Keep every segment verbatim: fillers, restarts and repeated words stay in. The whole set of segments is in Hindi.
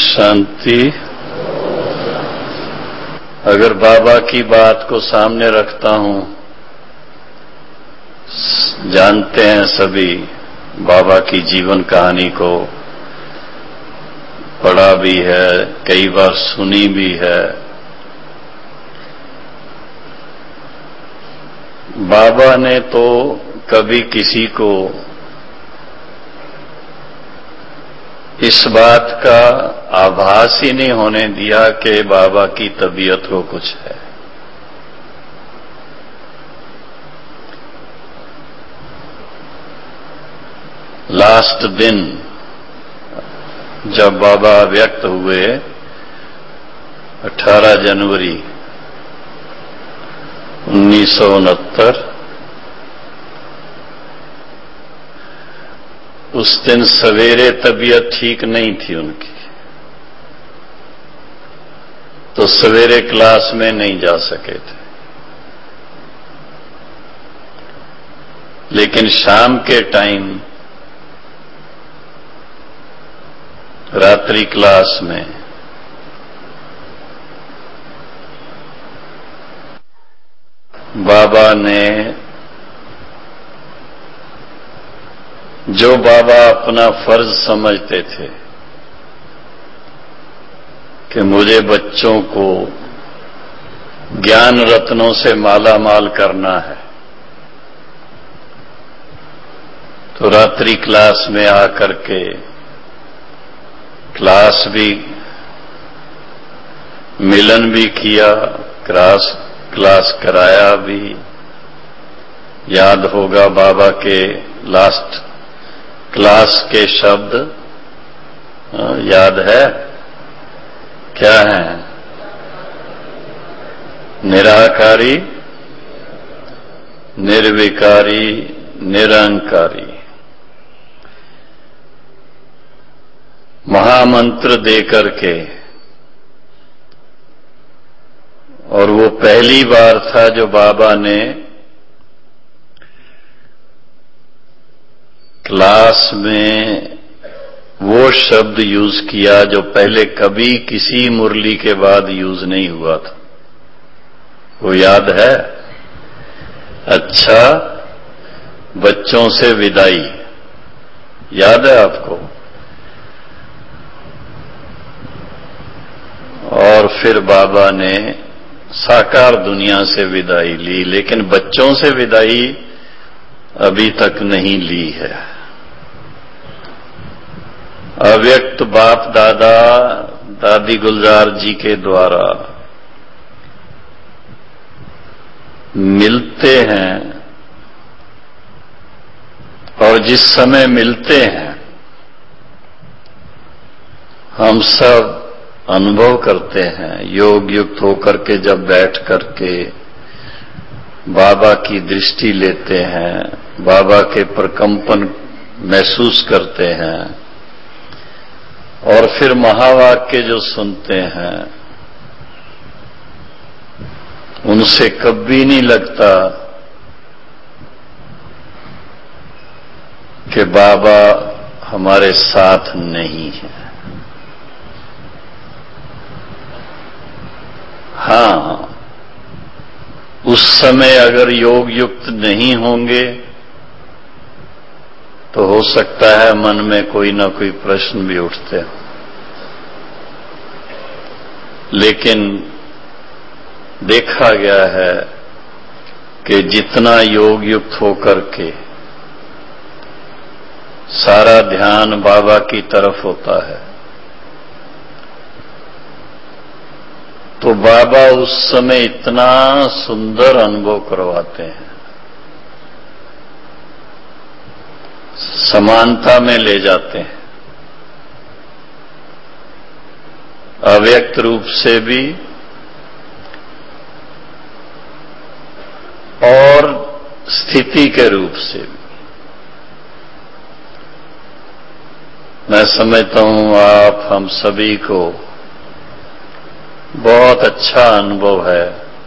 शांति। अगर बाबा की बात को सामने रखता हूं, जानते हैं सभी बाबा की जीवन कहानी को, पढ़ा भी है, कई बार सुनी भी है। बाबा ने तो कभी किसी को इस बात का आभास ही नहीं होने दिया कि बाबा की तबीयत को कुछ है। लास्ट दिन जब बाबा व्यक्त हुए अठारह जनवरी उन्नीस सौ उनहत्तर, उस दिन सवेरे तबीयत ठीक नहीं थी उनकी, तो सवेरे क्लास में नहीं जा सके थे। लेकिन शाम के टाइम रात्रि क्लास में बाबा ने, जो बाबा अपना फर्ज समझते थे कि मुझे बच्चों को ज्ञान रत्नों से माला माल करना है, तो रात्रि क्लास में आकर के क्लास भी, मिलन भी किया, क्लास क्लास कराया भी। याद होगा बाबा के लास्ट क्लास के शब्द, याद है क्या है? निराकारी, निर्विकारी, निरंकारी। महामंत्र देकर के, और वो पहली बार था जो बाबा ने क्लास में वो शब्द यूज किया जो पहले कभी किसी मुरली के बाद यूज नहीं हुआ था। वो याद है? अच्छा, बच्चों से विदाई। याद है आपको? और फिर बाबा ने साकार दुनिया से विदाई ली, लेकिन बच्चों से विदाई अभी तक नहीं ली है। अव्यक्त बाप दादा दादी गुलजार जी के द्वारा मिलते हैं, और जिस समय मिलते हैं हम सब अनुभव करते हैं, योग युक्त होकर के जब बैठ करके बाबा की दृष्टि लेते हैं, बाबा के प्रकंपन महसूस करते हैं, और फिर महावाक्य जो सुनते हैं, उनसे कभी नहीं लगता कि बाबा हमारे साथ नहीं है। हाँ, उस समय अगर योग युक्त नहीं होंगे तो हो सकता है मन में कोई ना कोई प्रश्न भी उठते हो, लेकिन देखा गया है कि जितना योग युक्त होकर के सारा ध्यान बाबा की तरफ होता है, तो बाबा उस समय इतना सुंदर अनुभव करवाते हैं, समानता में ले जाते हैं, अव्यक्त रूप से भी और स्थिति के रूप से भी। मैं समझता हूं आप हम सभी को बहुत अच्छा अनुभव है।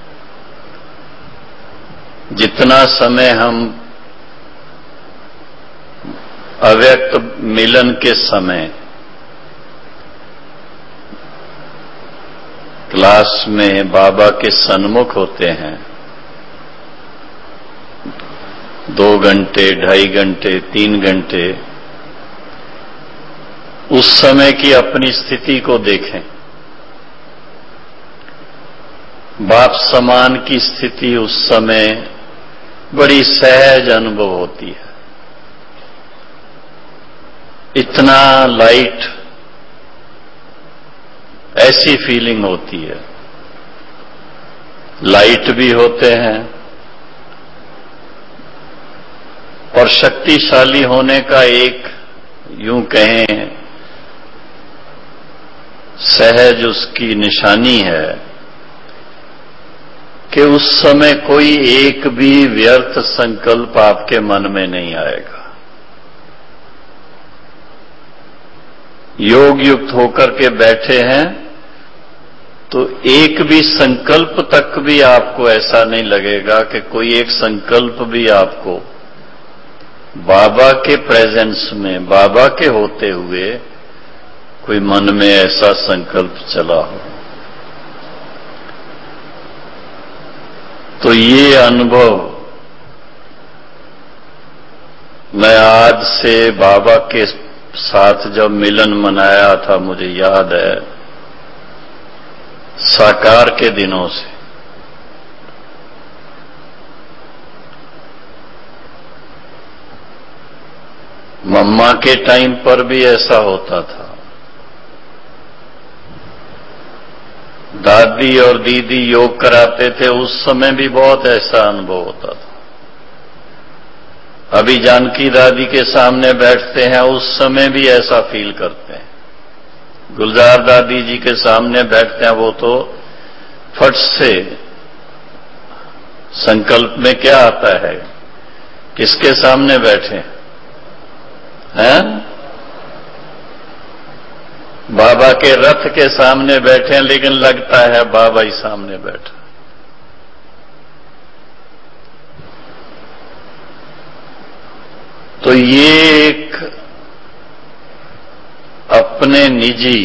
जितना समय हम अव्यक्त मिलन के समय क्लास में बाबा के सन्मुख होते हैं, दो घंटे, ढाई घंटे, तीन घंटे, उस समय की अपनी स्थिति को देखें। बाप समान की स्थिति उस समय बड़ी सहज अनुभव होती है। इतना लाइट, ऐसी फीलिंग होती है। लाइट भी होते हैं और शक्तिशाली होने का एक, यूं कहें, सहज उसकी निशानी है कि उस समय कोई एक भी व्यर्थ संकल्प आपके मन में नहीं आएगा। योग युक्त होकर के बैठे हैं तो एक भी संकल्प तक भी आपको ऐसा नहीं लगेगा कि कोई एक संकल्प भी आपको बाबा के प्रेजेंस में, बाबा के होते हुए कोई मन में ऐसा संकल्प चला हो। तो ये अनुभव मैं आज से बाबा के साथ जब मिलन मनाया था, मुझे याद है, साकार के दिनों से। मम्मा के टाइम पर भी ऐसा होता था, दादी और दीदी योग कराते थे, उस समय भी बहुत ऐसा अनुभव होता था। अभी जानकी दादी के सामने बैठते हैं, उस समय भी ऐसा फील करते हैं। गुलजार दादी जी के सामने बैठते हैं, वो तो फट से संकल्प में क्या आता है, किसके सामने बैठे हैं? बाबा के रथ के सामने बैठे हैं, लेकिन लगता है बाबा ही सामने बैठा। तो ये एक अपने निजी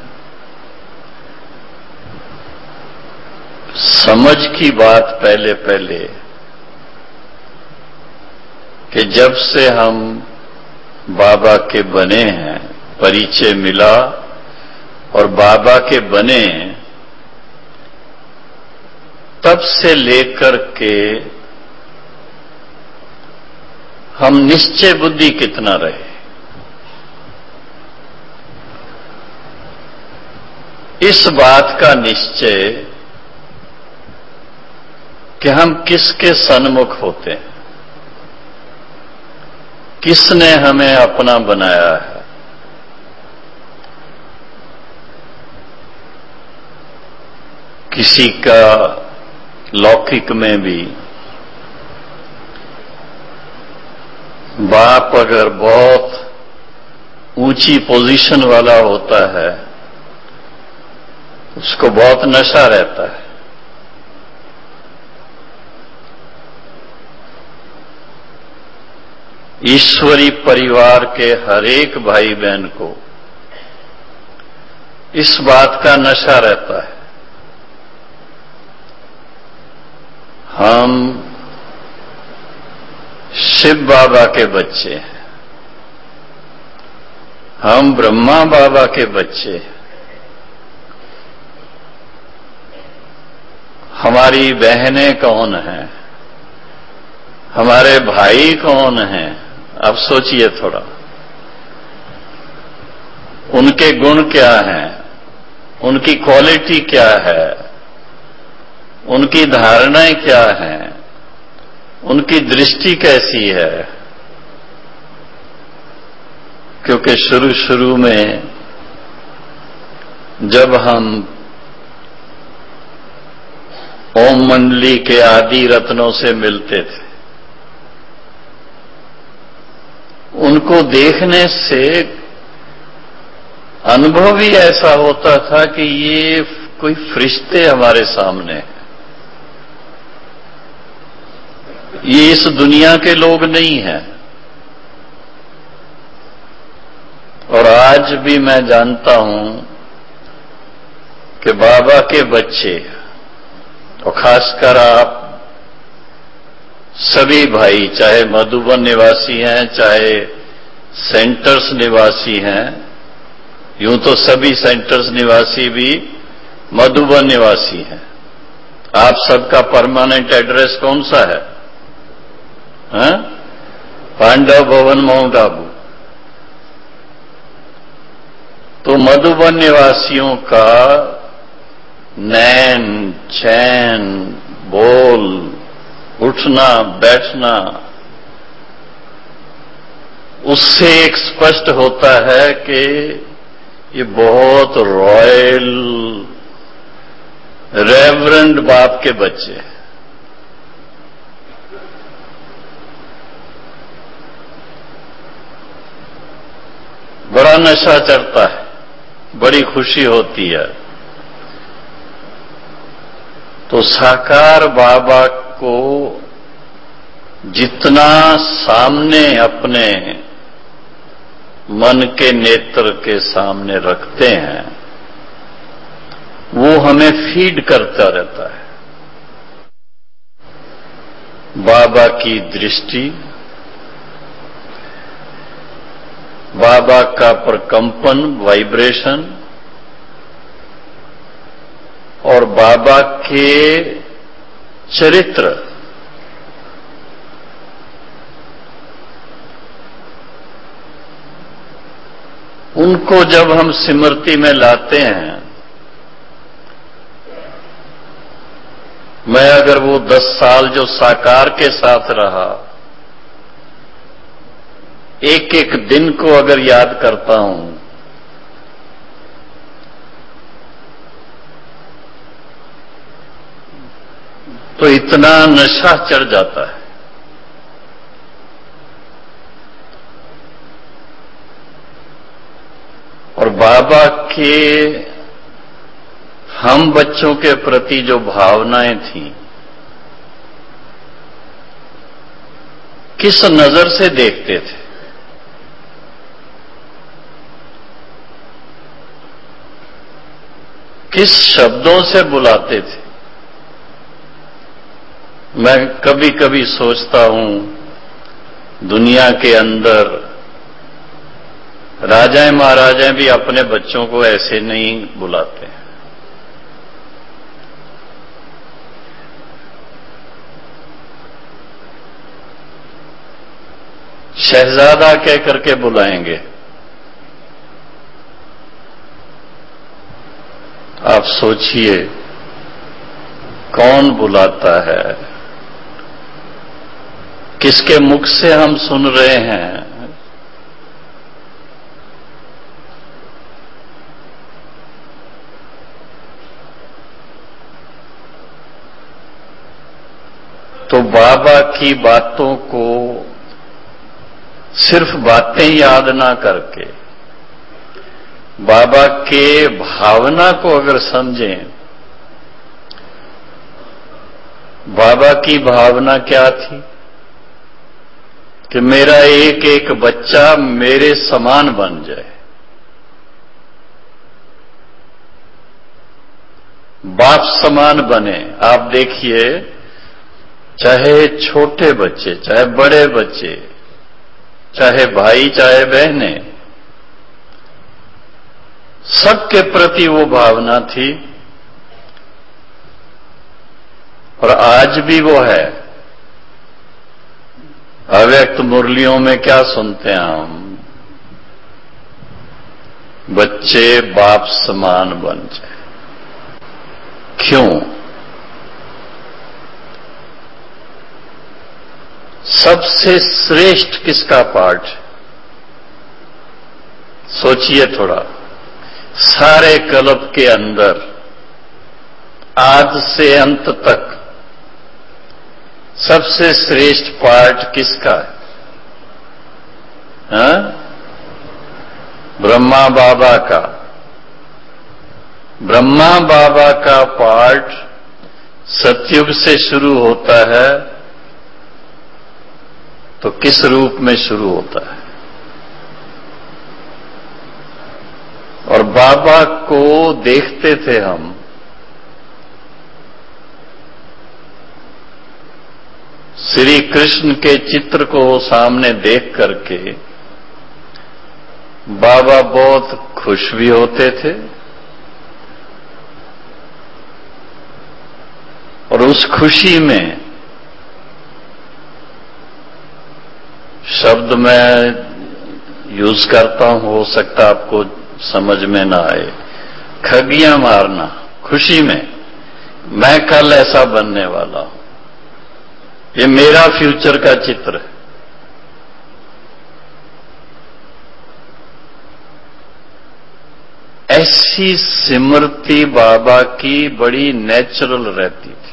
समझ की बात पहले पहले कि जब से हम बाबा के बने हैं, परिचय मिला और बाबा के बने, तब से लेकर के हम निश्चय बुद्धि कितना रहे। इस बात का निश्चय कि हम किसके सन्मुख होते हैं, किसने हमें अपना बनाया है। किसी का लौकिक में भी बाप अगर बहुत ऊंची पोजीशन वाला होता है, उसको बहुत नशा रहता है। ईश्वरी परिवार के हर एक भाई बहन को इस बात का नशा रहता है, हम शिव बाबा के बच्चे हैं, हम ब्रह्मा बाबा के बच्चे हैं। हमारी बहनें कौन हैं, हमारे भाई कौन हैं? अब सोचिए थोड़ा, उनके गुण क्या हैं, उनकी क्वालिटी क्या है, उनकी धारणाएं क्या हैं, उनकी दृष्टि कैसी है। क्योंकि शुरू शुरू में जब हम ओम मंडली के आदि रत्नों से मिलते थे, उनको देखने से अनुभव ही ऐसा होता था कि ये कोई फरिश्ते हमारे सामने हैं, ये इस दुनिया के लोग नहीं हैं। और आज भी मैं जानता हूं कि बाबा के बच्चे और खासकर आप सभी भाई, चाहे मधुबन निवासी हैं, चाहे सेंटर्स निवासी हैं, यूं तो सभी सेंटर्स निवासी भी मधुबन निवासी हैं। आप सबका परमानेंट एड्रेस कौन सा है? हैं? पांडव भवन, माउंट आबू। तो मधुबन निवासियों का नैन, चैन, बोल, उठना बैठना, उससे एक स्पष्ट होता है कि ये बहुत रॉयल रेवरेंड बाप के बच्चे हैं। बड़ा नशा चढ़ता है, बड़ी खुशी होती है। तो साकार बाबा को जितना सामने अपने मन के नेत्र के सामने रखते हैं, वो हमें फीड करता रहता है। बाबा की दृष्टि, बाबा का प्रकंपन, वाइब्रेशन, और बाबा के चरित्र, उनको जब हम स्मृति में लाते हैं, मैं अगर वो दस साल जो साकार के साथ रहा, एक एक दिन को अगर याद करता हूं, तो इतना नशा चढ़ जाता है। और बाबा के हम बच्चों के प्रति जो भावनाएं थीं, किस नजर से देखते थे, किस शब्दों से बुलाते थे। मैं कभी कभी सोचता हूं, दुनिया के अंदर राजाएं महाराजाएं भी अपने बच्चों को ऐसे नहीं बुलाते। शहजादा कह करके बुलाएंगे। आप सोचिए कौन बुलाता है, किसके मुख से हम सुन रहे हैं। तो बाबा की बातों को सिर्फ बातें याद ना करके, बाबा के भावना को अगर समझें, बाबा की भावना क्या थी कि मेरा एक एक बच्चा मेरे समान बन जाए, बाप समान बने। आप देखिए, चाहे छोटे बच्चे, चाहे बड़े बच्चे, चाहे भाई चाहे बहनें, सबके प्रति वो भावना थी और आज भी वो है। अव्यक्त मुरलियों में क्या सुनते हैं हम? बच्चे बाप समान बन जाए। क्यों? सबसे श्रेष्ठ किसका पाठ? सोचिए थोड़ा। सारे कल्प के अंदर आज से अंत तक सबसे श्रेष्ठ पाठ किसका है? हाँ? ब्रह्मा बाबा का। ब्रह्मा बाबा का पाठ सतयुग से शुरू होता है, तो किस रूप में शुरू होता है? और बाबा को देखते थे हम, श्री कृष्ण के चित्र को सामने देख करके बाबा बहुत खुश भी होते थे और उस खुशी में शब्द मैं यूज करता हूं, हो सकता आपको समझ में ना आए, खगियां मारना खुशी में, मैं कल ऐसा बनने वाला हूं, ये मेरा फ्यूचर का चित्र है। ऐसी स्मृति बाबा की बड़ी नेचुरल रहती थी।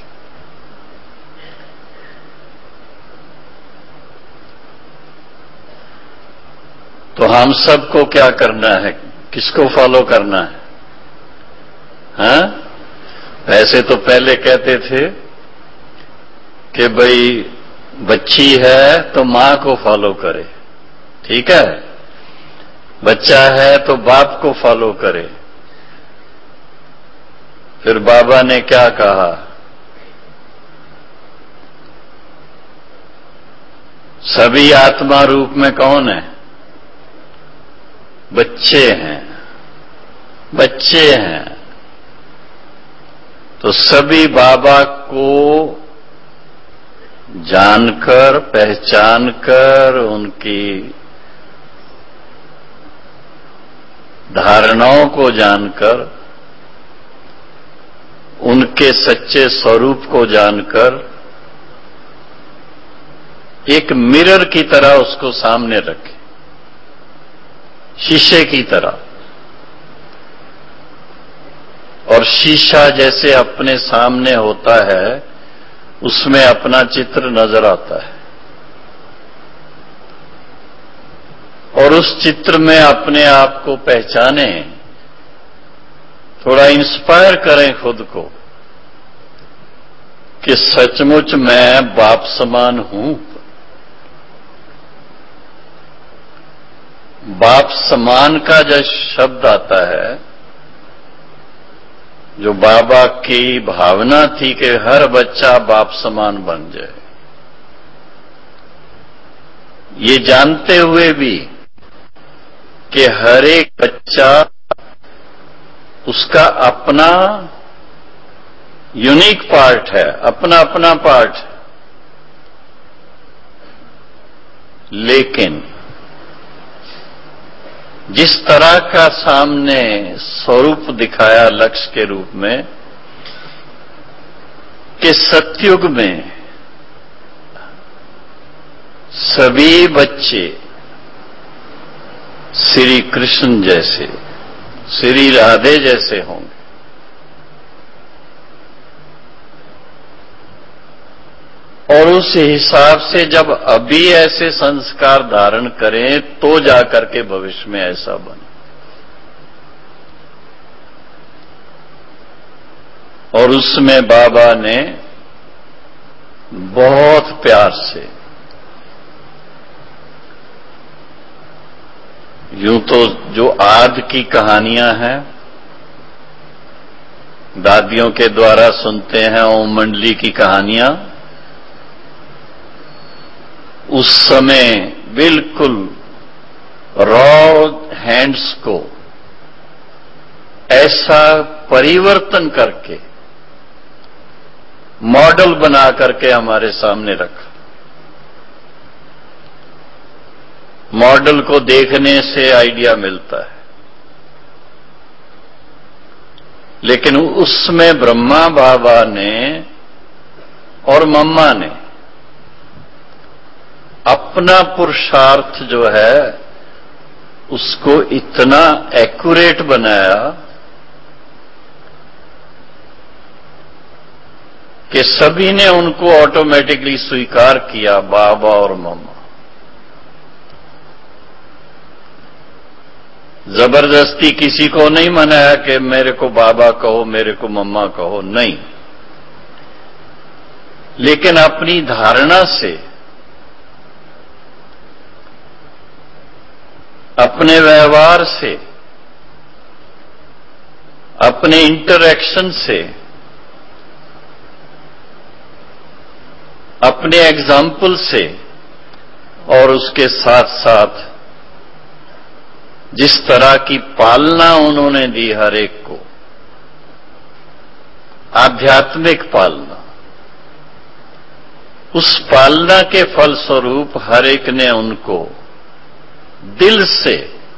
तो हम सबको क्या करना है, किसको फॉलो करना है? हाँ, ऐसे तो पहले कहते थे कि भाई बच्ची है तो मां को फॉलो करे, ठीक है, बच्चा है तो बाप को फॉलो करे। फिर बाबा ने क्या कहा, सभी आत्मा रूप में कौन है? बच्चे हैं, बच्चे हैं। तो सभी बाबा को जानकर, पहचानकर, उनकी धारणाओं को जानकर, उनके सच्चे स्वरूप को जानकर एक मिरर की तरह उसको सामने रखें, शीशे की तरह। और शीशा जैसे अपने सामने होता है, उसमें अपना चित्र नजर आता है और उस चित्र में अपने आप को पहचाने, थोड़ा इंस्पायर करें खुद को कि सचमुच मैं बाप समान हूं। बाप समान का जो शब्द आता है, जो बाबा की भावना थी कि हर बच्चा बाप समान बन जाए, ये जानते हुए भी कि हर एक बच्चा उसका अपना यूनिक पार्ट है, अपना अपना पार्ट है, लेकिन जिस तरह का सामने स्वरूप दिखाया लक्ष्य के रूप में कि सतयुग में सभी बच्चे श्री कृष्ण जैसे, श्री राधे जैसे होंगे। और उस हिसाब से जब अभी ऐसे संस्कार धारण करें तो जाकर के भविष्य में ऐसा बने। और उसमें बाबा ने बहुत प्यार से, यूं तो जो आदि की कहानियां हैं, दादियों के द्वारा सुनते हैं ओम मंडली की कहानियां, उस समय बिल्कुल रॉ हैंड्स को ऐसा परिवर्तन करके मॉडल बना करके हमारे सामने रखा। मॉडल को देखने से आइडिया मिलता है, लेकिन उसमें ब्रह्मा बाबा ने और मम्मा ने अपना पुरुषार्थ जो है उसको इतना एक्यूरेट बनाया कि सभी ने उनको ऑटोमेटिकली स्वीकार किया, बाबा और मम्मा। जबरदस्ती किसी को नहीं मनाया कि मेरे को बाबा कहो, मेरे को मम्मा कहो, नहीं, लेकिन अपनी धारणा से, अपने व्यवहार से, अपने इंटरैक्शन से अपने एग्जाम्पल से और उसके साथ साथ जिस तरह की पालना उन्होंने दी हर एक को, आध्यात्मिक पालना, उस पालना के फलस्वरूप हर एक ने उनको दिल से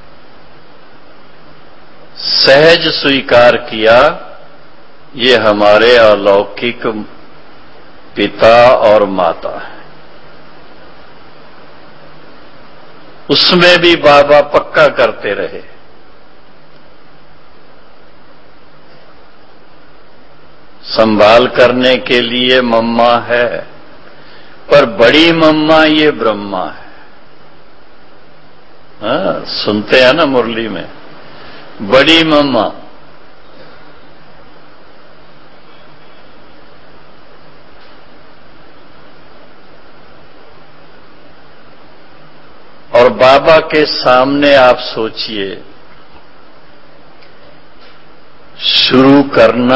सहज स्वीकार किया, ये हमारे अलौकिक पिता और माता है। उसमें भी बाबा पक्का करते रहे, संभाल करने के लिए मम्मा है, पर बड़ी मम्मा ये ब्रह्मा है। हाँ, सुनते हैं ना मुरली में, बड़ी मम्मा। और बाबा के सामने आप सोचिए, शुरू करना,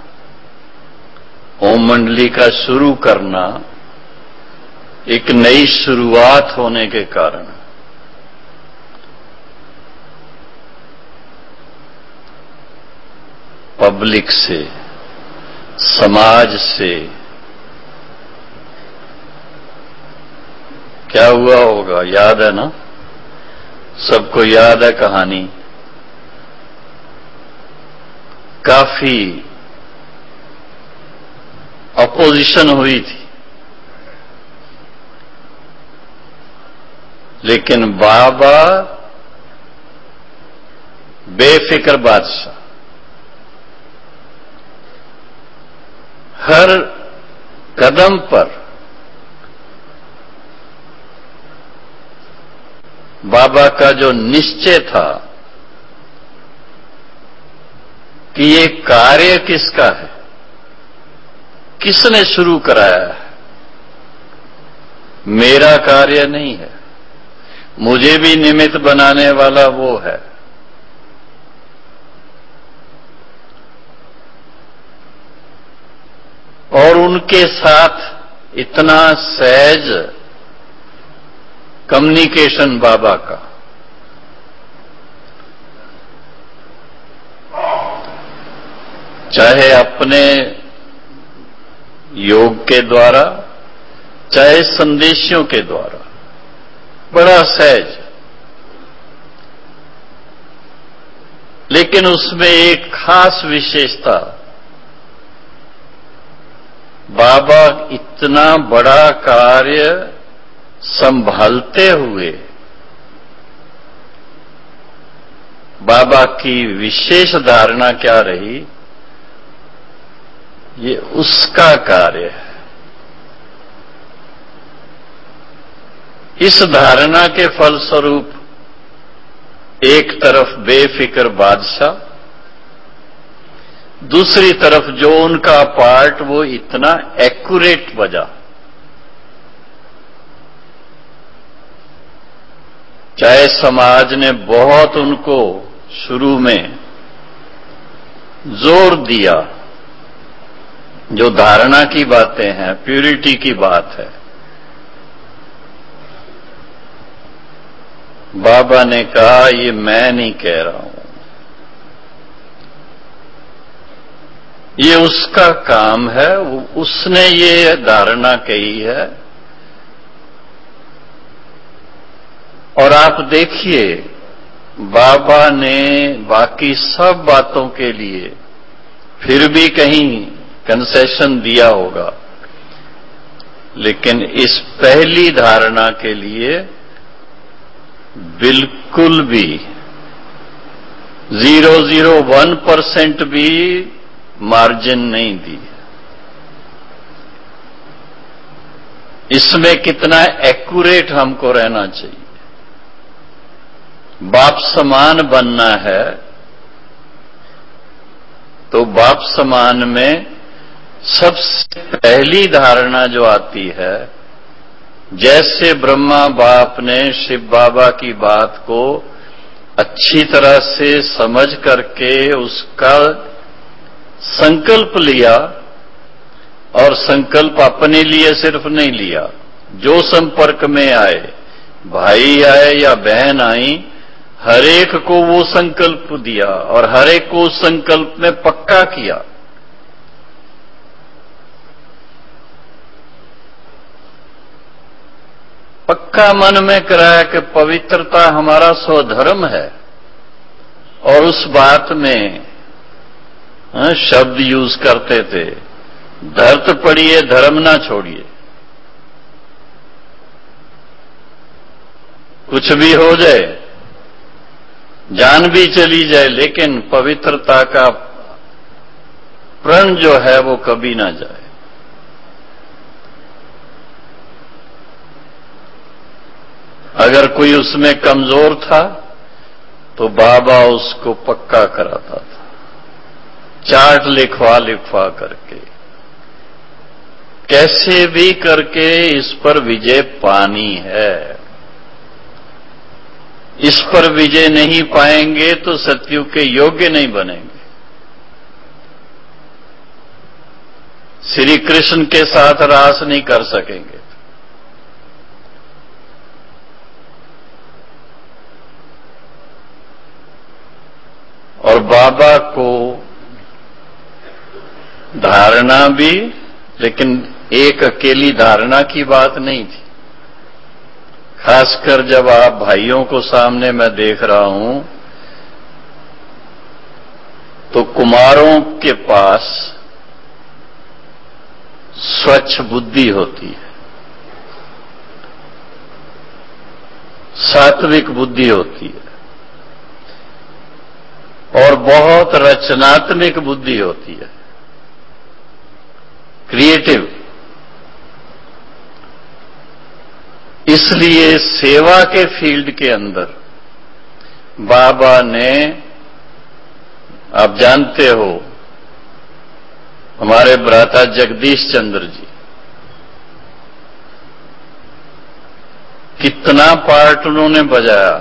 ओम मंडली का शुरू करना एक नई शुरुआत होने के कारण पब्लिक से, समाज से क्या हुआ होगा, याद है ना? सबको याद है कहानी। काफी अपोजिशन हुई थी, लेकिन बाबा बेफिक्र बादशाह, हर कदम पर बाबा का जो निश्चय था कि ये कार्य किसका है, किसने शुरू कराया है, मेरा कार्य नहीं है, मुझे भी निमित्त बनाने वाला वो है। और उनके साथ इतना सहज कम्युनिकेशन बाबा का, चाहे अपने योग के द्वारा, चाहे संदेशों के द्वारा, बड़ा सहज। लेकिन उसमें एक खास विशेषता, बाबा इतना बड़ा कार्य संभालते हुए बाबा की विशेष धारणा क्या रही, ये उसका कार्य है। इस धारणा के फलस्वरूप एक तरफ बेफिक्र बादशाह, दूसरी तरफ जो उनका पार्ट वो इतना एक्यूरेट बजा। चाहे समाज ने बहुत उनको शुरू में जोर दिया, जो धारणा की बातें हैं, प्यूरिटी की बात है, बाबा ने कहा ये मैं नहीं कह रहा हूं, ये उसका काम है, उसने ये धारणा कही है। और आप देखिए, बाबा ने बाकी सब बातों के लिए फिर भी कहीं कंसेशन दिया होगा, लेकिन इस पहली धारणा के लिए बिल्कुल भी जीरो जीरो वन परसेंट भी मार्जिन नहीं दी। इसमें कितना एक्यूरेट हमको रहना चाहिए। बाप समान बनना है तो बाप समान में सबसे पहली धारणा जो आती है, जैसे ब्रह्मा बाप ने शिव बाबा की बात को अच्छी तरह से समझ करके उसका संकल्प लिया और संकल्प अपने लिए सिर्फ नहीं लिया, जो संपर्क में आए, भाई आए या बहन आई, हर एक को वो संकल्प दिया और हर एक को उस संकल्प में पक्का किया। पक्का मन में कराया कि पवित्रता हमारा स्वधर्म है, और उस बात में हाँ, शब्द यूज करते थे, धरत पड़िए धर्म ना छोड़िए। कुछ भी हो जाए, जान भी चली जाए, लेकिन पवित्रता का प्रण जो है वो कभी ना जाए। अगर कोई उसमें कमजोर था तो बाबा उसको पक्का कराता था, चार्ट लिखवा लिखवा करके, कैसे भी करके इस पर विजय पानी है। इस पर विजय नहीं पाएंगे तो सतयुग के योग्य नहीं बनेंगे। श्री कृष्ण के साथ रास नहीं कर सकेंगे। और बाबा को धारणा भी, लेकिन एक अकेली धारणा की बात नहीं थी। खासकर जब आप भाइयों को सामने मैं देख रहा हूं, तो कुमारों के पास स्वच्छ बुद्धि होती है, सात्विक बुद्धि होती है, और बहुत रचनात्मक बुद्धि होती है, क्रिएटिव। इसलिए सेवा के फील्ड के अंदर बाबा ने, आप जानते हो, हमारे भ्राता जगदीश चंद्र जी कितना पार्ट उन्होंने बजाया।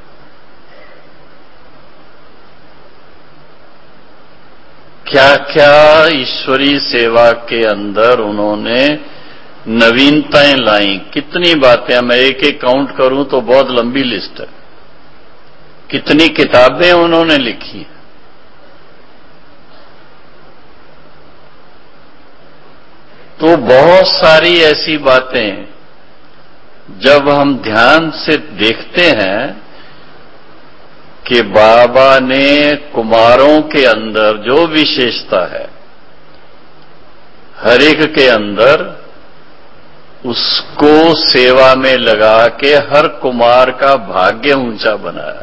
क्या क्या ईश्वरीय सेवा के अंदर उन्होंने नवीनताएं लाई, कितनी बातें। मैं एक एक काउंट करूं तो बहुत लंबी लिस्ट है। कितनी किताबें उन्होंने लिखी। तो बहुत सारी ऐसी बातें जब हम ध्यान से देखते हैं कि बाबा ने कुमारों के अंदर जो विशेषता है, हर एक के अंदर उसको सेवा में लगा के हर कुमार का भाग्य ऊंचा बनाया।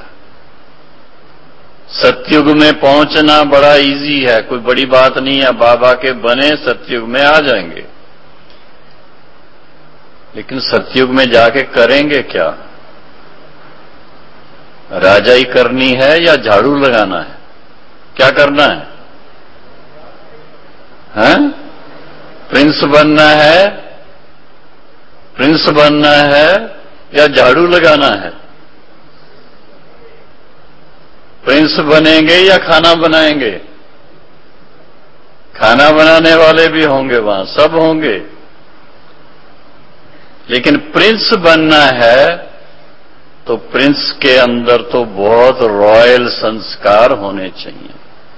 सतयुग में पहुंचना बड़ा इजी है, कोई बड़ी बात नहीं है। बाबा के बने सतयुग में आ जाएंगे, लेकिन सतयुग में जाके करेंगे क्या? राजाई करनी है या झाड़ू लगाना है? क्या करना है? हैं? प्रिंस बनना है, प्रिंस बनना है या झाड़ू लगाना है? प्रिंस बनेंगे या खाना बनाएंगे? खाना बनाने वाले भी होंगे, वहां सब होंगे, लेकिन प्रिंस बनना है तो प्रिंस के अंदर तो बहुत रॉयल संस्कार होने चाहिए।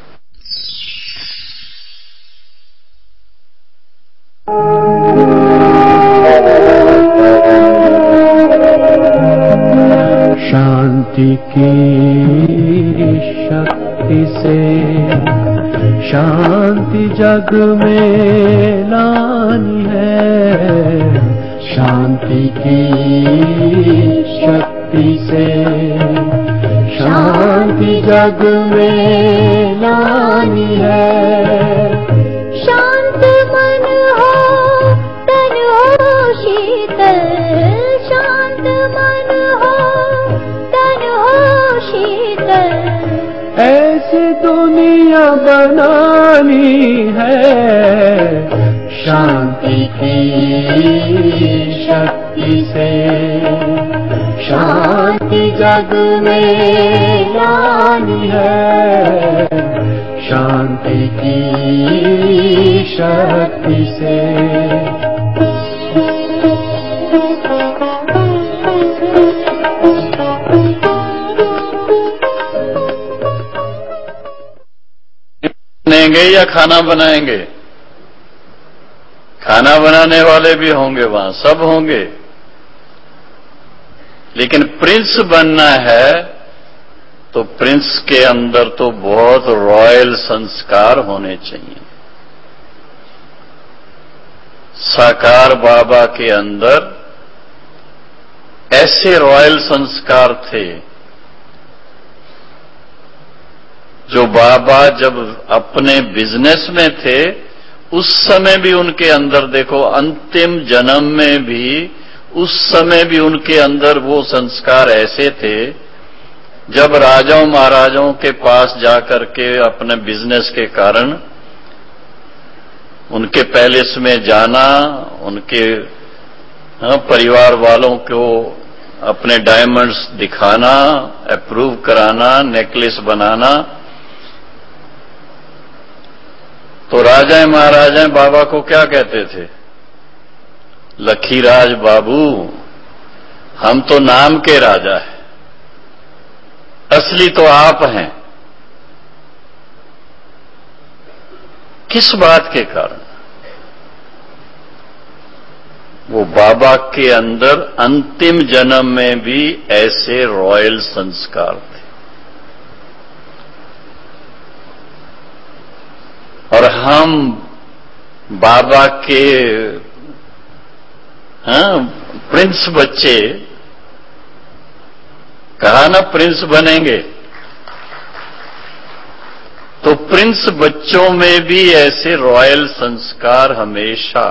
शांति की शक्ति से शांति जग में लानी है। शांति की शक्ति से शांति जग में लानी है। शांत मन हो तन हो शीतल, शांत मन हो तन हो शीतल, ऐसी दुनिया बनानी है। शांति की शक्ति से शांति जग में लानी है। शांति की शक्ति से। बनेंगे या खाना बनाएंगे? खाना बनाने वाले भी होंगे वहां, सब होंगे, लेकिन प्रिंस बनना है तो प्रिंस के अंदर तो बहुत रॉयल संस्कार होने चाहिए। साकार बाबा के अंदर ऐसे रॉयल संस्कार थे जो बाबा जब अपने बिजनेस में थे उस समय भी उनके अंदर, देखो अंतिम जन्म में भी, उस समय भी उनके अंदर वो संस्कार ऐसे थे। जब राजाओं महाराजाओं के पास जाकर के अपने बिजनेस के कारण उनके पैलेस में जाना, उनके हाँ, परिवार वालों को अपने डायमंड्स दिखाना, अप्रूव कराना, नेकलेस बनाना, तो राजाएं महाराजाएं बाबा को क्या कहते थे? लखीराज बाबू, हम तो नाम के राजा हैं, असली तो आप हैं। किस बात के कारण? वो बाबा के अंदर अंतिम जन्म में भी ऐसे रॉयल संस्कार थे। और हम बाबा के हाँ, प्रिंस बच्चे, कहा ना प्रिंस बनेंगे, तो प्रिंस बच्चों में भी ऐसे रॉयल संस्कार हमेशा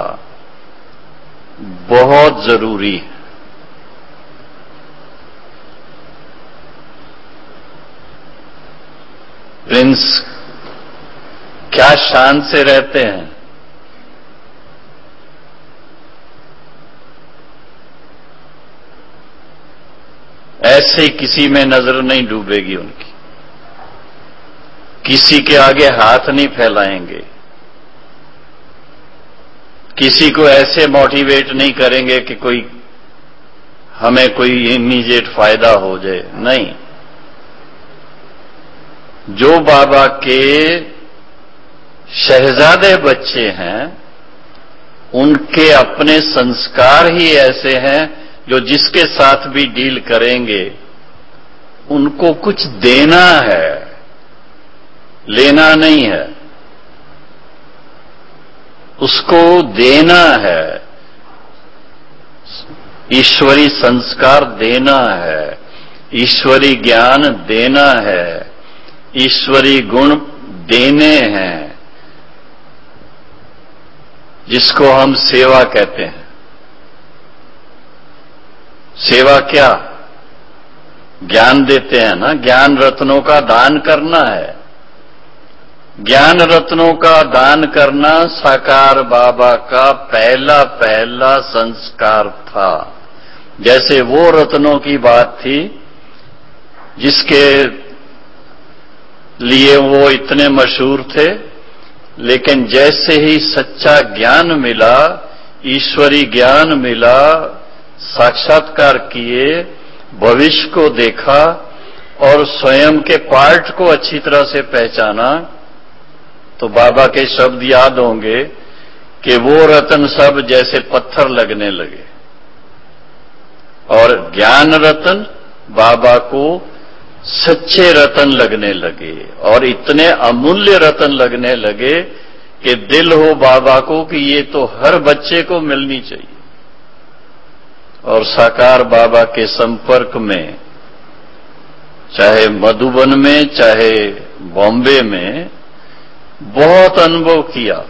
बहुत जरूरी है। प्रिंस क्या शान से रहते हैं? ऐसे किसी में नजर नहीं डूबेगी उनकी, किसी के आगे हाथ नहीं फैलाएंगे, किसी को ऐसे मोटिवेट नहीं करेंगे कि कोई हमें कोई इमीडिएट फायदा हो जाए, नहीं। जो बाबा के शहजादे बच्चे हैं उनके अपने संस्कार ही ऐसे हैं जो जिसके साथ भी डील करेंगे उनको कुछ देना है, लेना नहीं है, उसको देना है, ईश्वरी संस्कार देना है, ईश्वरी ज्ञान देना है, ईश्वरी गुण देने हैं, जिसको हम सेवा कहते हैं। सेवा क्या? ज्ञान देते हैं ना, ज्ञान रत्नों का दान करना है। ज्ञान रत्नों का दान करना साकार बाबा का पहला पहला संस्कार था। जैसे वो रत्नों की बात थी जिसके लिए वो इतने मशहूर थे, लेकिन जैसे ही सच्चा ज्ञान मिला, ईश्वरी ज्ञान मिला, साक्षात्कार किए, भविष्य को देखा और स्वयं के पार्ट को अच्छी तरह से पहचाना, तो बाबा के शब्द याद होंगे कि वो रत्न सब जैसे पत्थर लगने लगे और ज्ञान रत्न बाबा को सच्चे रतन लगने लगे और इतने अमूल्य रतन लगने लगे कि दिल हो बाबा को कि ये तो हर बच्चे को मिलनी चाहिए। और साकार बाबा के संपर्क में, चाहे मधुबन में चाहे बॉम्बे में, बहुत अनुभव किया।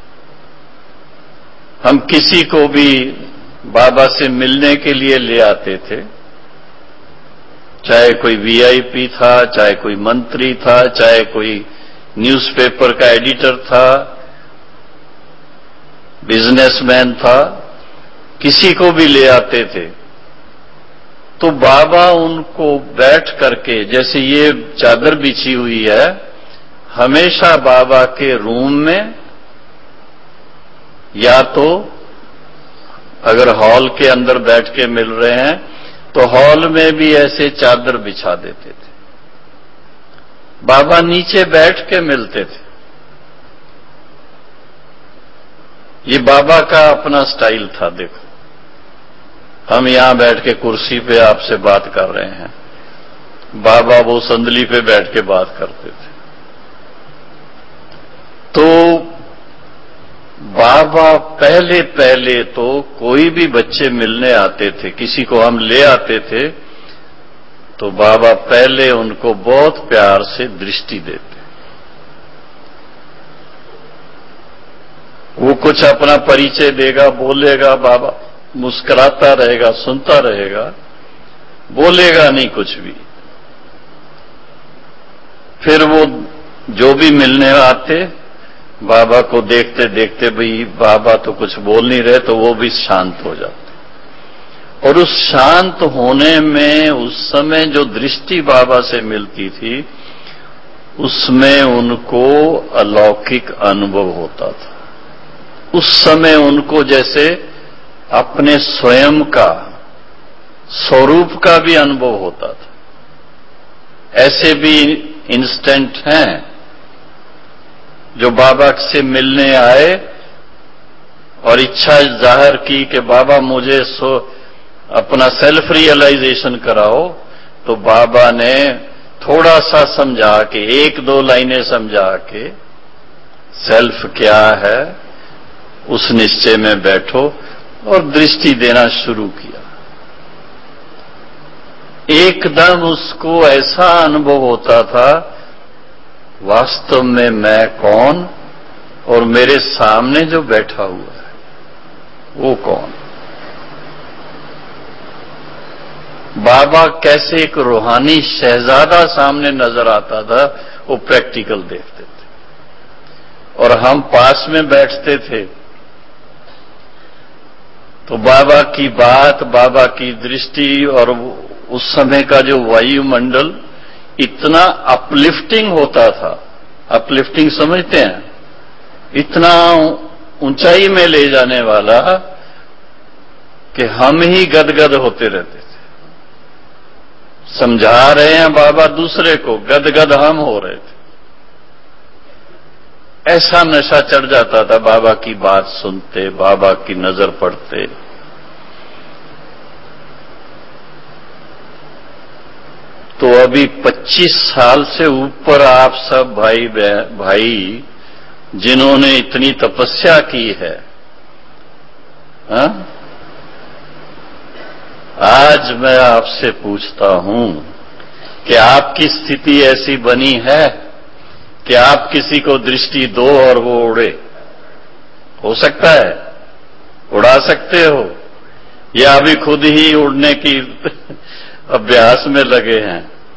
हम किसी को भी बाबा से मिलने के लिए ले आते थे, चाहे कोई वीआईपी था, चाहे कोई मंत्री था, चाहे कोई न्यूज़पेपर का एडिटर था, बिजनेसमैन था, किसी को भी ले आते थे तो बाबा उनको बैठ करके, जैसे ये चादर बिछी हुई है, हमेशा बाबा के रूम में या तो अगर हॉल के अंदर बैठ के मिल रहे हैं तो हॉल में भी ऐसे चादर बिछा देते थे। बाबा नीचे बैठ के मिलते थे। ये बाबा का अपना स्टाइल था। देखो, हम यहां बैठ के कुर्सी पे आपसे बात कर रहे हैं, बाबा वो संदली पे बैठ के बात करते थे। तो बाबा पहले पहले तो कोई भी बच्चे मिलने आते थे, किसी को हम ले आते थे, तो बाबा पहले उनको बहुत प्यार से दृष्टि देते। वो कुछ अपना परिचय देगा, बोलेगा, बाबा मुस्कुराता रहेगा, सुनता रहेगा, बोलेगा नहीं कुछ भी। फिर वो जो भी मिलने आते, बाबा को देखते देखते भाई बाबा तो कुछ बोल नहीं रहे, तो वो भी शांत हो जाते। और उस शांत होने में उस समय जो दृष्टि बाबा से मिलती थी, उसमें उनको अलौकिक अनुभव होता था। उस समय उनको जैसे अपने स्वयं का स्वरूप का भी अनुभव होता था। ऐसे भी इंस्टेंट हैं जो बाबा से मिलने आए और इच्छा जाहिर की कि बाबा मुझे सो अपना सेल्फ रियलाइजेशन कराओ, तो बाबा ने थोड़ा सा समझा के, एक दो लाइनें समझा के, सेल्फ क्या है उस निश्चय में बैठो, और दृष्टि देना शुरू किया। एकदम उसको ऐसा अनुभव होता था, वास्तव में मैं कौन और मेरे सामने जो बैठा हुआ है वो कौन। बाबा कैसे एक रूहानी शहजादा सामने नजर आता था, वो प्रैक्टिकल देखते थे। और हम पास में बैठते थे तो बाबा की बात, बाबा की दृष्टि और उस समय का जो वायुमंडल इतना अपलिफ्टिंग होता था। अपलिफ्टिंग समझते हैं? इतना ऊंचाई में ले जाने वाला कि हम ही गदगद होते रहते थे। समझा रहे हैं बाबा दूसरे को, गदगद हम हो रहे थे। ऐसा नशा चढ़ जाता था बाबा की बात सुनते, बाबा की नजर पड़ते। तो अभी पच्चीस साल से ऊपर आप सब भाई भाई जिन्होंने इतनी तपस्या की है, हा? आज मैं आपसे पूछता हूं कि आपकी स्थिति ऐसी बनी है कि आप किसी को दृष्टि दो और वो उड़े? हो सकता है? उड़ा सकते हो? या अभी खुद ही उड़ने की अभ्यास में लगे हैं?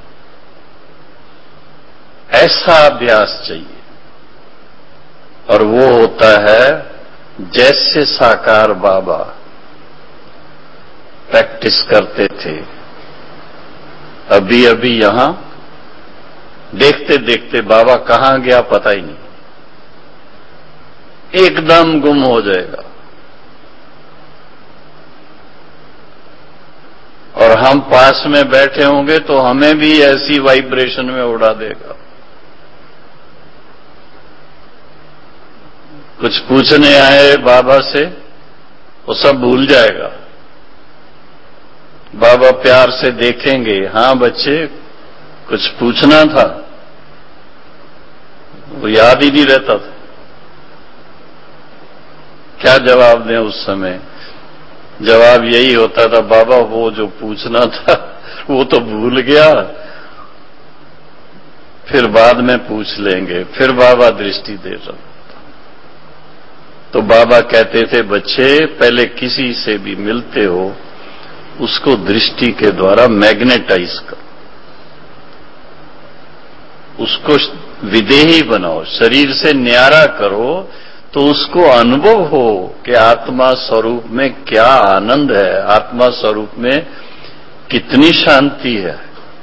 ऐसा अभ्यास चाहिए। और वो होता है जैसे साकार बाबा प्रैक्टिस करते थे। अभी अभी यहां देखते देखते बाबा कहां गया पता ही नहीं, एकदम गुम हो जाएगा। और हम पास में बैठे होंगे तो हमें भी ऐसी वाइब्रेशन में उड़ा देगा। कुछ पूछने आए बाबा से, वो सब भूल जाएगा। बाबा प्यार से देखेंगे, हाँ बच्चे कुछ पूछना था, वो याद ही नहीं रहता था। क्या जवाब दें उस समय? जवाब यही होता था, बाबा वो जो पूछना था वो तो भूल गया, फिर बाद में पूछ लेंगे। फिर बाबा दृष्टि दे रहा। तो बाबा कहते थे, बच्चे पहले किसी से भी मिलते हो उसको दृष्टि के द्वारा मैग्नेटाइज करो, उसको विदेही बनाओ, शरीर से न्यारा करो, तो उसको अनुभव हो कि आत्मा स्वरूप में क्या आनंद है, आत्मा स्वरूप में कितनी शांति है।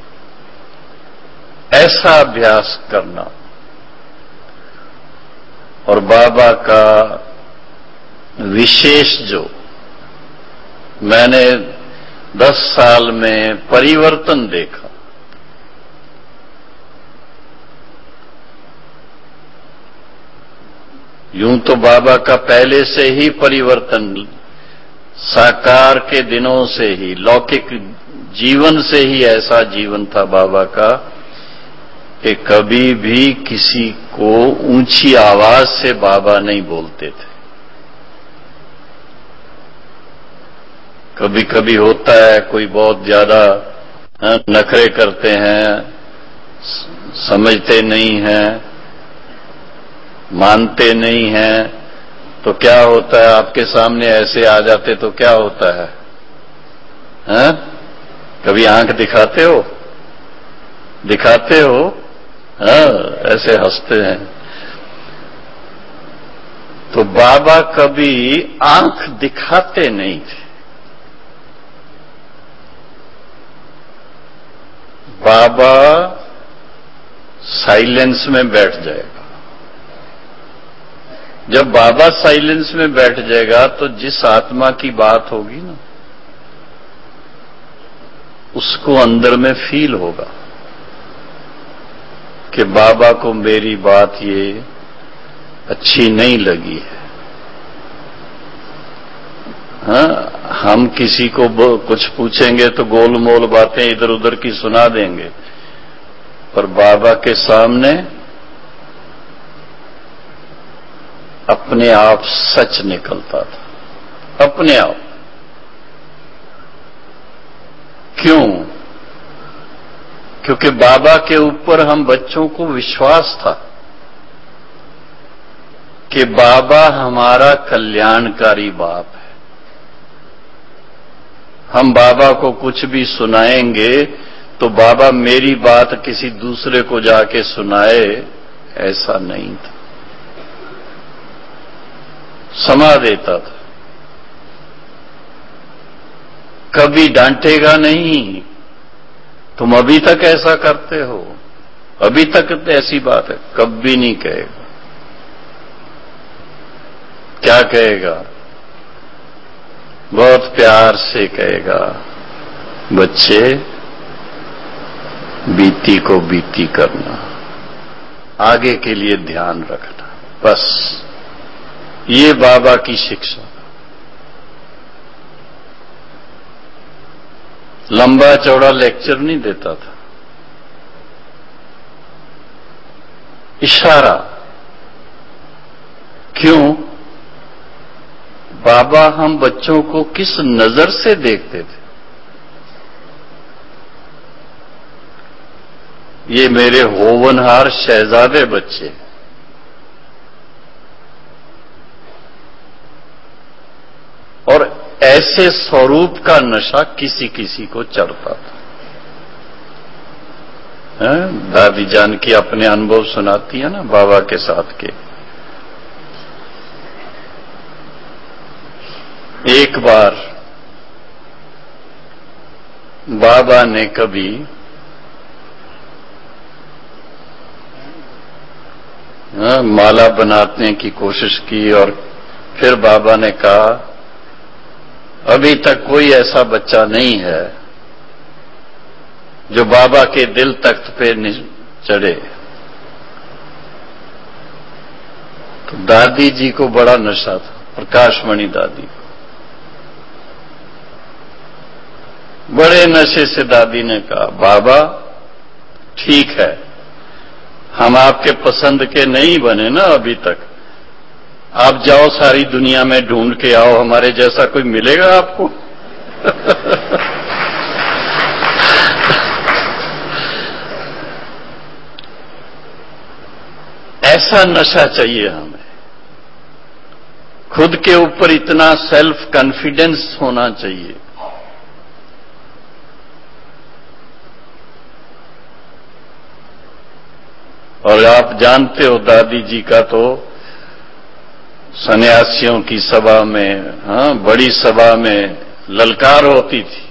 ऐसा अभ्यास करना। और बाबा का विशेष जो मैंने दस साल में परिवर्तन देखा, यूं तो बाबा का पहले से ही परिवर्तन, साकार के दिनों से ही, लौकिक जीवन से ही ऐसा जीवन था बाबा का कि कभी भी किसी को ऊंची आवाज से बाबा नहीं बोलते थे। कभी कभी होता है कोई बहुत ज्यादा नखरे करते हैं, समझते नहीं हैं, मानते नहीं हैं, तो क्या होता है, आपके सामने ऐसे आ जाते तो क्या होता है, हैं? कभी आंख दिखाते हो दिखाते हो हाँ, ऐसे हंसते हैं। तो बाबा कभी आंख दिखाते नहीं थे। बाबा साइलेंस में बैठ जाएगा। जब बाबा साइलेंस में बैठ जाएगा तो जिस आत्मा की बात होगी ना, उसको अंदर में फील होगा कि बाबा को मेरी बात ये अच्छी नहीं लगी है। हाँ, हम किसी को कुछ पूछेंगे तो गोलमोल बातें इधर उधर की सुना देंगे, पर बाबा के सामने अपने आप सच निकलता था, अपने आप। क्यों? क्योंकि बाबा के ऊपर हम बच्चों को विश्वास था कि बाबा हमारा कल्याणकारी बाप है। हम बाबा को कुछ भी सुनाएंगे तो बाबा मेरी बात किसी दूसरे को जाके सुनाए, ऐसा नहीं था। समा देता था, कभी डांटेगा नहीं, तुम अभी तक ऐसा करते हो, अभी तक ऐसी बात है, कभी नहीं कहेगा। क्या कहेगा? बहुत प्यार से कहेगा, बच्चे बीती को बीती करना, आगे के लिए ध्यान रखना, बस ये बाबा की शिक्षा। लंबा चौड़ा लेक्चर नहीं देता था, इशारा। क्यों? बाबा हम बच्चों को किस नजर से देखते थे? ये मेरे होवनहार शहजादे बच्चे, और ऐसे स्वरूप का नशा किसी किसी को चढ़ता था। है? दादी जान की अपने अनुभव सुनाती है ना बाबा के साथ के। एक बार बाबा ने कभी हाँ, माला बनाने की कोशिश की और फिर बाबा ने कहा, अभी तक कोई ऐसा बच्चा नहीं है जो बाबा के दिल तख्त पे चढ़े। तो दादी जी को बड़ा नशा था, प्रकाशमणि दादी को। बड़े नशे से दादी ने कहा, बाबा ठीक है, हम आपके पसंद के नहीं बने ना अभी तक, आप जाओ सारी दुनिया में ढूंढ के आओ, हमारे जैसा कोई मिलेगा आपको? ऐसा नशा चाहिए हमें, खुद के ऊपर इतना सेल्फ कॉन्फिडेंस होना चाहिए। और आप जानते हो दादी जी का तो सन्यासियों की सभा में, हाँ, बड़ी सभा में ललकार होती थी,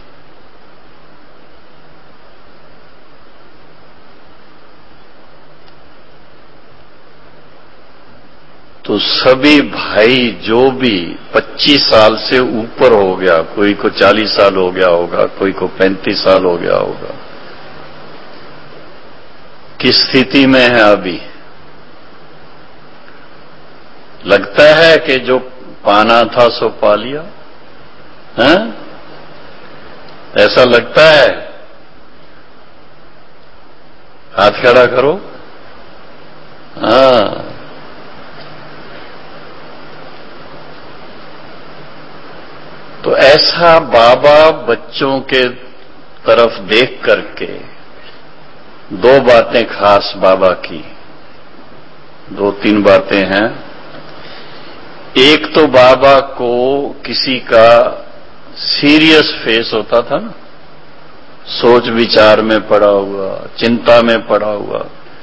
तो सभी भाई जो भी पच्चीस साल से ऊपर हो गया, कोई को चालीस साल हो गया होगा, कोई को पैंतीस साल हो गया होगा, किस स्थिति में है अभी? लगता है कि जो पाना था सो पा लिया है? ऐसा लगता है? हाथ खड़ा करो। हाँ, तो ऐसा बाबा बच्चों के तरफ देख करके दो बातें खास बाबा की, दो तीन बातें हैं। एक तो बाबा को किसी का सीरियस फेस होता था ना, सोच विचार में पड़ा हुआ, चिंता में पड़ा हुआ,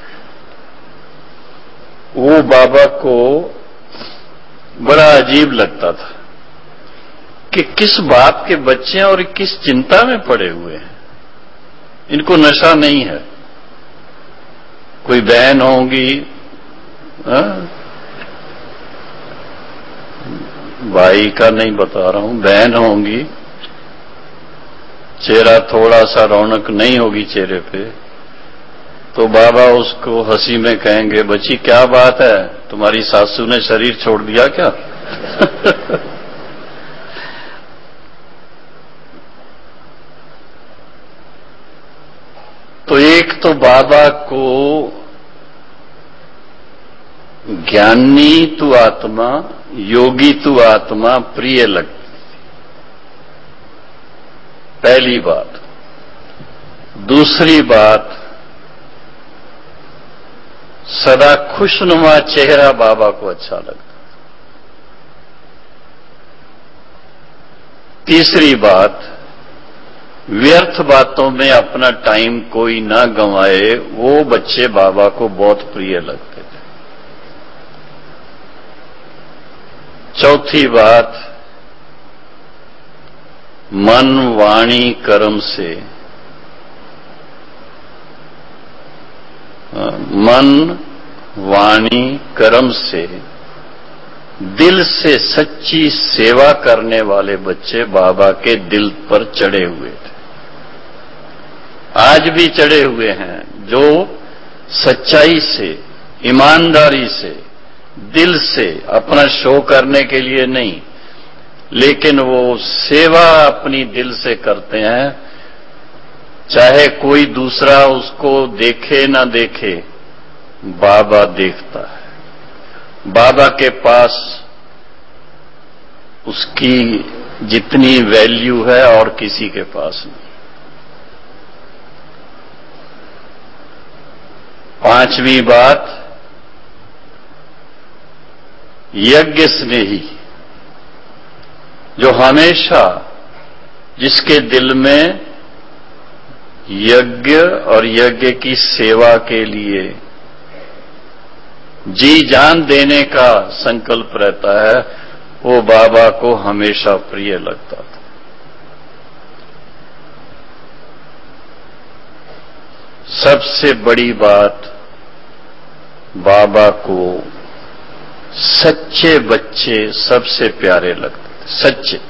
वो बाबा को बड़ा अजीब लगता था कि किस बाप के बच्चे हैं और किस चिंता में पड़े हुए हैं। इनको नशा नहीं है। कोई बहन होंगी, हा? भाई का नहीं बता रहा हूं, बहन होंगी, चेहरा थोड़ा सा रौनक नहीं होगी चेहरे पे, तो बाबा उसको हंसी में कहेंगे, बच्ची क्या बात है, तुम्हारी सासू ने शरीर छोड़ दिया क्या? तो एक तो बाबा को ज्ञानी तू आत्मा, योगी तू आत्मा प्रिय लगती, पहली बात। दूसरी बात, सदा खुशनुमा चेहरा बाबा को अच्छा लगता। तीसरी बात, व्यर्थ बातों में अपना टाइम कोई ना गंवाए, वो बच्चे बाबा को बहुत प्रिय लगते थे। चौथी बात, मन वाणी कर्म से, मन वाणी कर्म से दिल से सच्ची सेवा करने वाले बच्चे बाबा के दिल पर चढ़े हुए थे, आज भी चढ़े हुए हैं। जो सच्चाई से, ईमानदारी से, दिल से, अपना शो करने के लिए नहीं, लेकिन वो सेवा अपनी दिल से करते हैं, चाहे कोई दूसरा उसको देखे ना देखे, बाबा देखता है। बाबा के पास उसकी जितनी वैल्यू है और किसी के पास नहीं। पांचवी बात, यज्ञ स्नेही, जो हमेशा जिसके दिल में यज्ञ और यज्ञ की सेवा के लिए जी जान देने का संकल्प रहता है, वो बाबा को हमेशा प्रिय लगता था। सबसे बड़ी बात, बाबा को सच्चे बच्चे सबसे प्यारे लगते थे। सच्चे,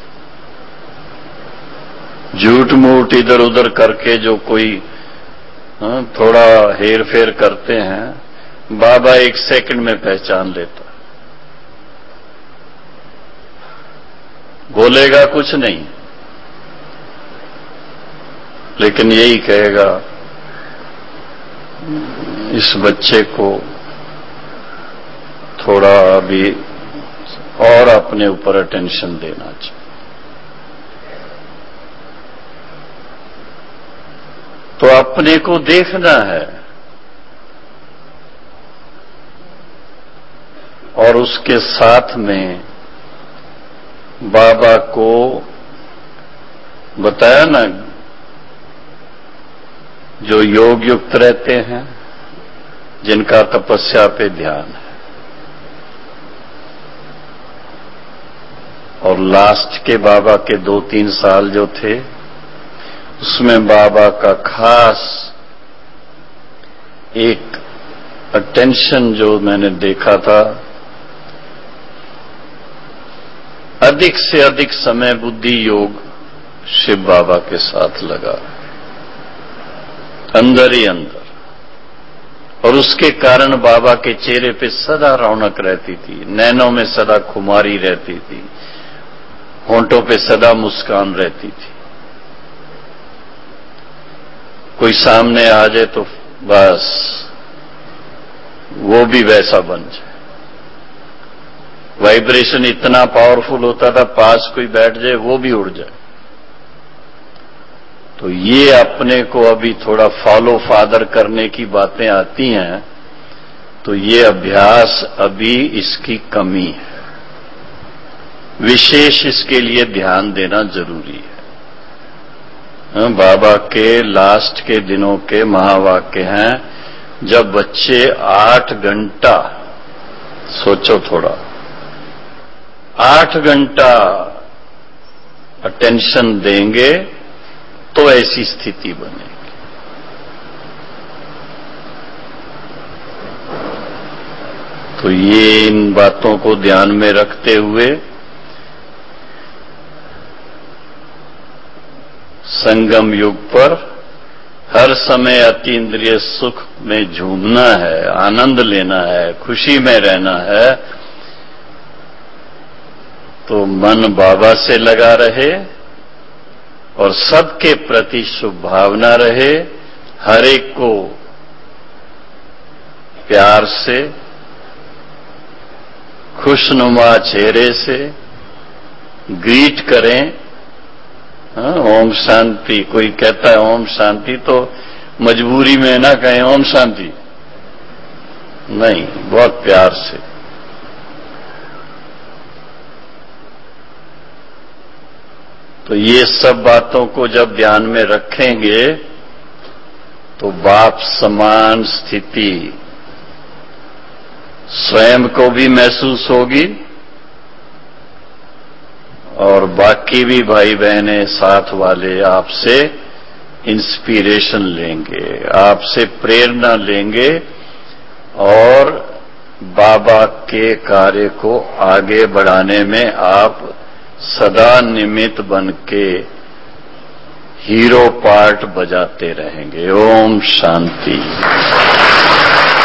झूठ मूठ इधर उधर करके जो कोई हाँ, थोड़ा हेर फेर करते हैं, बाबा एक सेकंड में पहचान लेता। बोलेगा कुछ नहीं, लेकिन यही कहेगा, इस बच्चे को थोड़ा अभी और अपने ऊपर अटेंशन देना चाहिए। तो अपने को देखना है और उसके साथ में बाबा को बताया ना, जो योग युक्त रहते हैं, जिनका तपस्या पे ध्यान है, और लास्ट के बाबा के दो तीन साल जो थे, उसमें बाबा का खास एक अटेंशन जो मैंने देखा था, अधिक से अधिक समय बुद्धि योग शिव बाबा के साथ लगा, अंदर ही अंदर। और उसके कारण बाबा के चेहरे पे सदा रौनक रहती थी, नैनों में सदा खुमारी रहती थी, होंठों पे सदा मुस्कान रहती थी। कोई सामने आ जाए तो बस वो भी वैसा बन जाए। वाइब्रेशन इतना पावरफुल होता था, पास कोई बैठ जाए वो भी उड़ जाए। तो ये अपने को अभी थोड़ा फॉलो फादर करने की बातें आती हैं, तो ये अभ्यास अभी इसकी कमी है। विशेष इसके लिए ध्यान देना जरूरी है। बाबा के लास्ट के दिनों के महावाक्य हैं, जब बच्चे आठ घंटा, सोचो थोड़ा, आठ घंटा अटेंशन देंगे तो ऐसी स्थिति बनेगी। तो ये इन बातों को ध्यान में रखते हुए संगम युग पर हर समय अतीन्द्रिय सुख में झूमना है, आनंद लेना है, खुशी में रहना है। तो मन बाबा से लगा रहे और सबके प्रति शुभ भावना रहे, हर एक को प्यार से, खुशनुमा चेहरे से ग्रीट करें। हाँ, ओम शांति। कोई कहता है ओम शांति, तो मजबूरी में ना कहें ओम शांति, नहीं, बहुत प्यार से। तो ये सब बातों को जब ध्यान में रखेंगे तो बाप समान स्थिति स्वयं को भी महसूस होगी और बाकी भी भाई बहनें साथ वाले आपसे इंस्पिरेशन लेंगे, आपसे प्रेरणा लेंगे और बाबा के कार्य को आगे बढ़ाने में आप सदा निमित्त बन के हीरो पार्ट बजाते रहेंगे। ओम शांति।